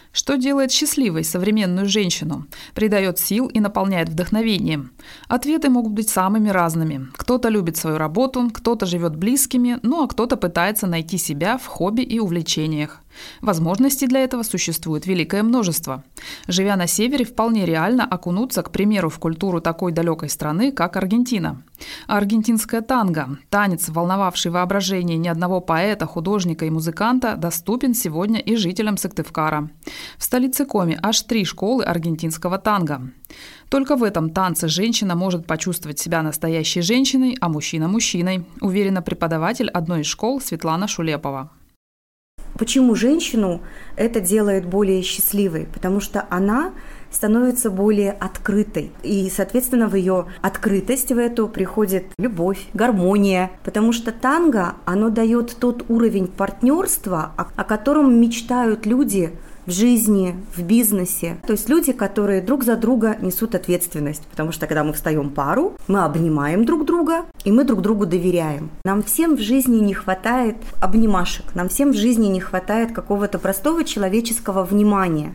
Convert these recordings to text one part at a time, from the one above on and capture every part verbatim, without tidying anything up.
Что делает счастливой современную женщину, придает сил и наполняет вдохновением? Ответы могут быть самыми разными. Кто-то любит свою работу, кто-то живет близкими, ну а кто-то пытается найти себя в хобби и увлечениях. Возможностей для этого существует великое множество. Живя на севере, вполне реально окунуться, к примеру, в культуру такой далекой страны, как Аргентина. А аргентинское танго, танец, волновавший воображение ни одного поэта, художника и музыканта, доступен сегодня и жителям Сыктывкара. В столице Коми аж три школы аргентинского танго. Только в этом танце женщина может почувствовать себя настоящей женщиной, а мужчина – мужчиной, уверена преподаватель одной из школ Светлана Шулепова. Почему женщину это делает более счастливой? Потому что она становится более открытой. И, соответственно, в ее открытость в эту приходит любовь, гармония. Потому что танго, оно дает тот уровень партнерства, о котором мечтают люди в жизни, в бизнесе. То есть люди, которые друг за друга несут ответственность. Потому что когда мы встаем в пару, мы обнимаем друг друга, и мы друг другу доверяем. Нам всем в жизни не хватает обнимашек, нам всем в жизни не хватает какого-то простого человеческого внимания.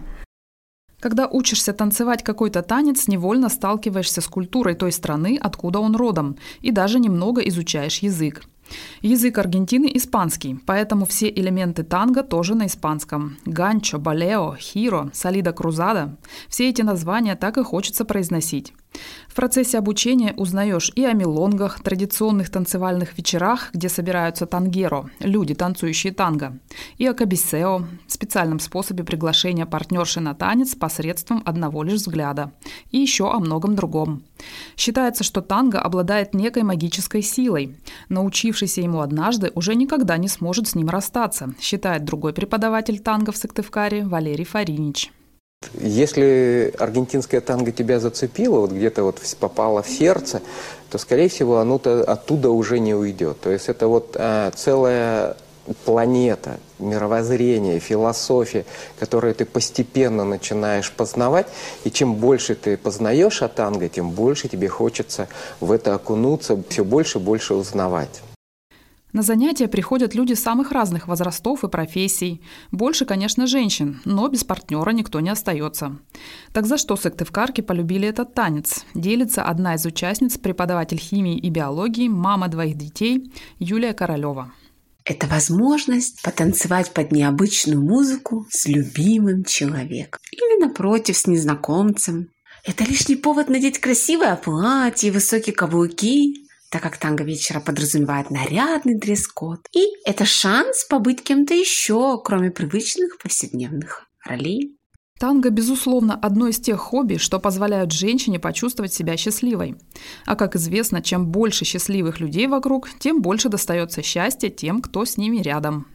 Когда учишься танцевать какой-то танец, невольно сталкиваешься с культурой той страны, откуда он родом, и даже немного изучаешь язык. Язык Аргентины – испанский, поэтому все элементы танго тоже на испанском. Ганчо, балео, хиро, салида крузада – все эти названия так и хочется произносить. В процессе обучения узнаешь и о милонгах, традиционных танцевальных вечерах, где собираются тангеро – люди, танцующие танго, и о кабисео – специальном способе приглашения партнерши на танец посредством одного лишь взгляда, и еще о многом другом. Считается, что танго обладает некой магической силой. Научившийся ему однажды уже никогда не сможет с ним расстаться, считает другой преподаватель танго в Сыктывкаре Валерий Фаринич. Если аргентинское танго тебя зацепило, вот где-то вот попало в сердце, то, скорее всего, оно оттуда уже не уйдет. То есть это вот а, целая планета, мировоззрение, философия, которую ты постепенно начинаешь познавать. И чем больше ты познаешь о танго, тем больше тебе хочется в это окунуться, все больше и больше узнавать. На занятия приходят люди самых разных возрастов и профессий. Больше, конечно, женщин, но без партнера никто не остается. Так за что сыктывкарки полюбили этот танец? Делится одна из участниц, преподаватель химии и биологии, мама двоих детей Юлия Королева. Это возможность потанцевать под необычную музыку с любимым человеком. Или, напротив, с незнакомцем. Это лишний повод надеть красивое платье, высокие каблуки, так как танго вечера подразумевает нарядный дресс-код. И это шанс побыть кем-то еще, кроме привычных повседневных ролей. Танго, безусловно, одно из тех хобби, что позволяют женщине почувствовать себя счастливой. А как известно, чем больше счастливых людей вокруг, тем больше достается счастья тем, кто с ними рядом.